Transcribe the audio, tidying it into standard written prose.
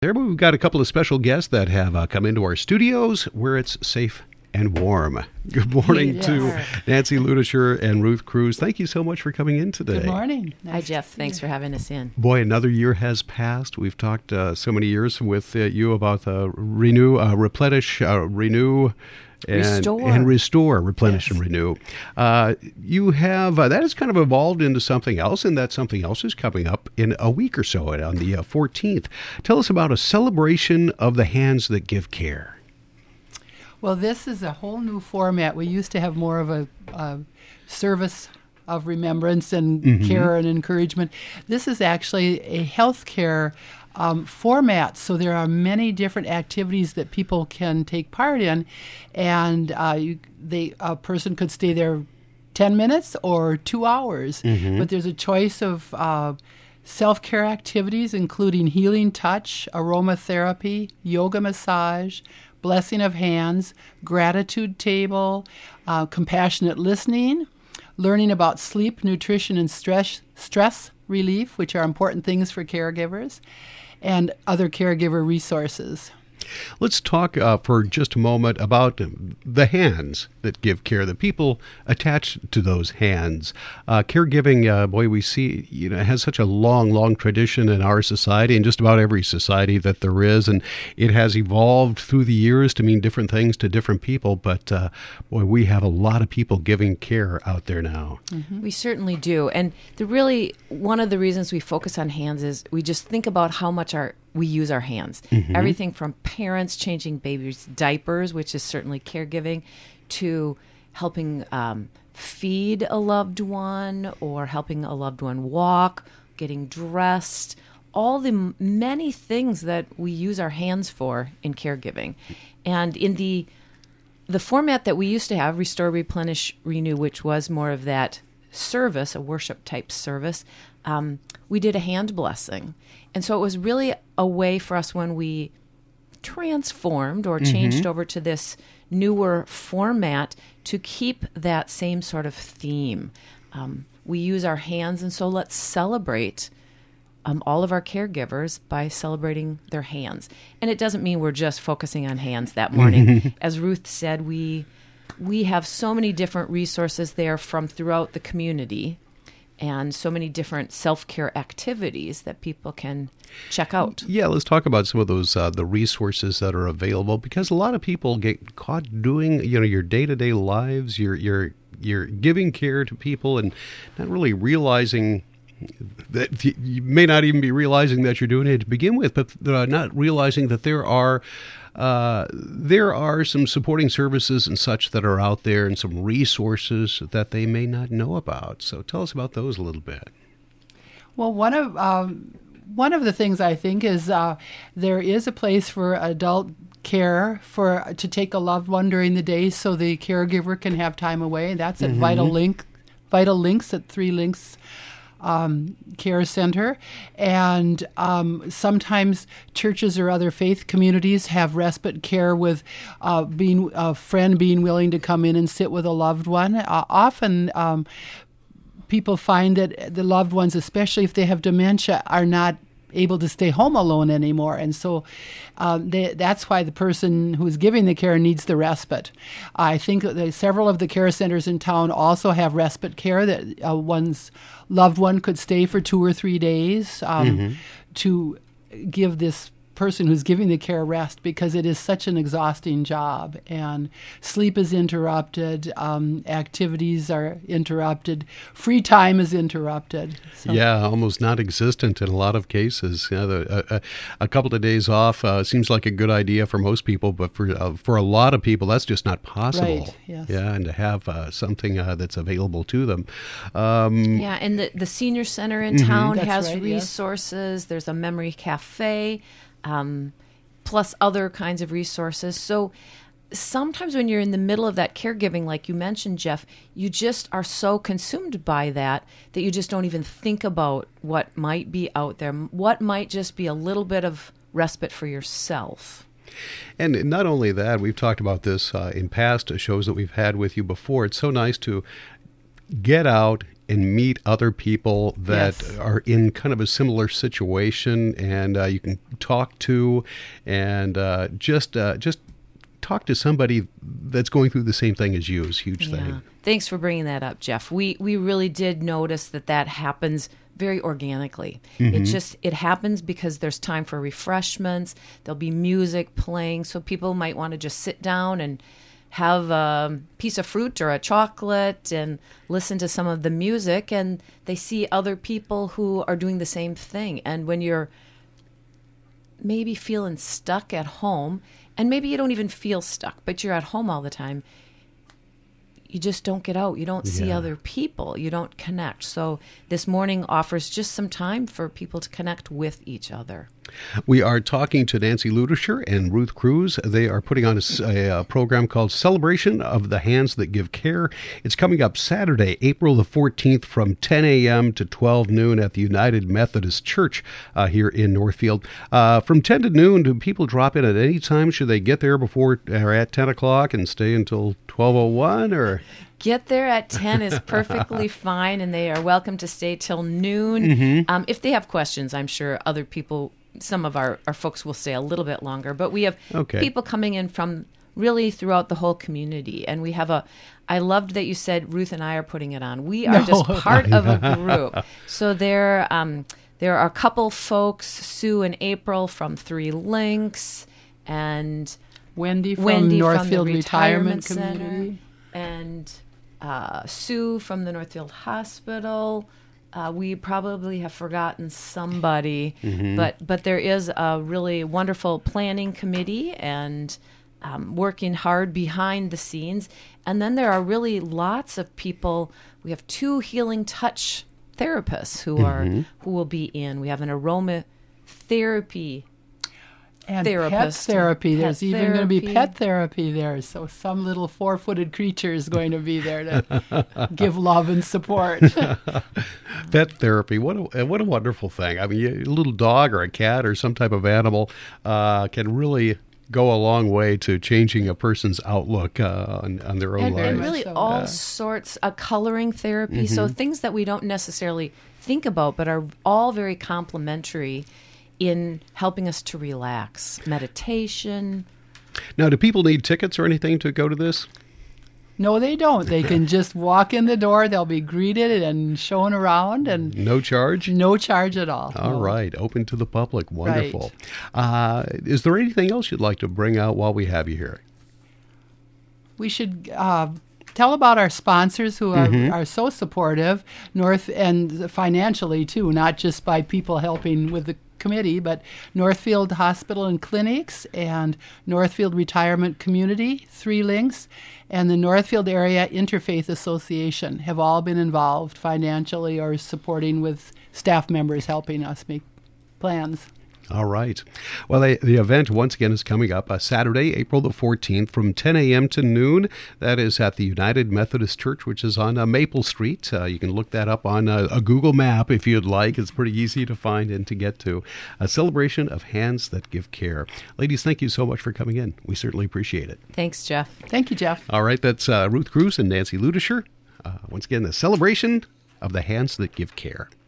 There, we've got a couple of special guests that have come into our studios where it's safe and warm. Good morning to Nancy Ludisher and Ruth Cruz. Thank you so much for coming in today. Good morning. Hi, Jeff. Thanks for having us in. Boy, another year has passed. We've talked so many years with you about renew, replenish, renew, and restore, replenish, and renew. You have that has kind of evolved into something else, and that something else is coming up in a week or so on the 14th. Tell us about a celebration of the hands that give care. Well, this is a whole new format. We used to have more of a service of remembrance and care and encouragement. This is actually a healthcare format, so there are many different activities that people can take part in, and a person could stay there 10 minutes or 2 hours, but there's a choice of self-care activities, including healing touch, aromatherapy, yoga massage, blessing of hands, gratitude table, compassionate listening, learning about sleep, nutrition, and stress relief, which are important things for caregivers, and other caregiver resources. Let's talk for just a moment about the hands that give care, the people attached to those hands. Caregiving, boy, we see, has such a long tradition in our society and just about every society that there is, and it has evolved through the years to mean different things to different people, but boy, we have a lot of people giving care out there now. We certainly do, and one of the reasons we focus on hands is we just think about how much we use our hands. Everything from parents changing babies' diapers, which is certainly caregiving, to helping feed a loved one or helping a loved one walk, getting dressed, all the many things that we use our hands for in caregiving. And in the format that we used to have, Restore, Replenish, Renew, which was more of that service, a worship-type service, we did a hand blessing. And so it was really a way for us when we transformed or changed over to this newer format to keep that same sort of theme. We use our hands, and so let's celebrate all of our caregivers by celebrating their hands. And it doesn't mean we're just focusing on hands that morning. As Ruth said, we have so many different resources there from throughout the community, and so many different self-care activities that people can check out. Yeah, let's talk about some of those the resources that are available, because a lot of people get caught doing your day-to-day lives. You're giving care to people and not really realizing that you may not even be realizing that you're doing it to begin with, but not realizing that there are some supporting services and such that are out there, and some resources that they may not know about. So tell us about those a little bit. Well, one of the things I think is there is a place for adult care to take a loved one during the day, so the caregiver can have time away. That's at Vital Links at 3 Links Care Center, and sometimes churches or other faith communities have respite care with being a friend being willing to come in and sit with a loved one. Often people find that the loved ones, especially if they have dementia, are not able to stay home alone anymore, and so that's why the person who is giving the care needs the respite. I think that several of the care centers in town also have respite care that one's loved one could stay for 2 or 3 days to give this person who's giving the care rest, because it is such an exhausting job, and sleep is interrupted, activities are interrupted, free time is interrupted. So. Yeah, almost non-existent in a lot of cases. A couple of days off seems like a good idea for most people, but for a lot of people, that's just not possible. Right, yes. Yeah, and to have something that's available to them. And the senior center in town has resources. Yes. There's a memory cafe. Plus other kinds of resources. So sometimes when you're in the middle of that caregiving, like you mentioned, Jeff, you just are so consumed by that you just don't even think about what might be out there, what might just be a little bit of respite for yourself. And not only that, we've talked about this in past shows that we've had with you before. It's so nice to get out and meet other people that Yes. are in kind of a similar situation, and you can talk to, and just talk to somebody that's going through the same thing as you is a huge thing. Thanks for bringing that up, Jeff. We really did notice that happens very organically. It happens because there's time for refreshments. There'll be music playing, so people might want to just sit down and have a piece of fruit or a chocolate and listen to some of the music, and they see other people who are doing the same thing. And when you're maybe feeling stuck at home, and maybe you don't even feel stuck, but you're at home all the time, you just don't get out. You don't see other people. You don't connect. So this morning offers just some time for people to connect with each other. We are talking to Nancy Ludischer and Ruth Cruz. They are putting on a program called Celebration of the Hands That Give Care. It's coming up Saturday, April the 14th from 10 a.m. to 12 noon at the United Methodist Church here in Northfield. From 10 to noon, do people drop in at any time? Should they get there before or at 10 o'clock and stay until 12:01 or... Get there at 10 is perfectly fine, and they are welcome to stay till noon. If they have questions, I'm sure other people, some of our folks will stay a little bit longer. But we have people coming in from really throughout the whole community. And we have I loved that you said Ruth and I are putting it on. We are just part of a group. So there are a couple folks, Sue and April from Three Links, and Wendy from Northfield the Retirement Center, Community. and Sue from the Northfield Hospital. We probably have forgotten somebody, but there is a really wonderful planning committee and working hard behind the scenes. And then there are really lots of people. We have 2 healing touch therapists who will be in. We have an aromatherapy And therapist. pet therapy. Pet There's even going to be therapy. pet therapy there. So some little 4-footed creature is going to be there to give love and support. Pet therapy, what a wonderful thing. I mean, a little dog or a cat or some type of animal can really go a long way to changing a person's outlook on their own And lives. really So, all sorts of coloring therapy. So things that we don't necessarily think about, but are all very complementary in helping us to relax. Meditation. Now, do people need tickets or anything to go to this? No, they don't. They can just walk in the door. They'll be greeted and shown around, and No charge? no charge at all. All No. right, open to the public. Wonderful. Is there anything else you'd like to bring out while we have you here? We should tell about our sponsors who are so supportive, and financially too, not just by people helping with the committee, but Northfield Hospital and Clinics and Northfield Retirement Community, Three Links, and the Northfield Area Interfaith Association have all been involved financially or supporting with staff members helping us make plans. All right. Well, the event, once again, is coming up Saturday, April the 14th from 10 a.m. to noon. That is at the United Methodist Church, which is on Maple Street. You can look that up on a Google map if you'd like. It's pretty easy to find and to get to. A celebration of hands that give care. Ladies, thank you so much for coming in. We certainly appreciate it. Thanks, Jeff. Thank you, Jeff. All right. That's Ruth Cruz and Nancy Ludischer. Once again, the celebration of the hands that give care.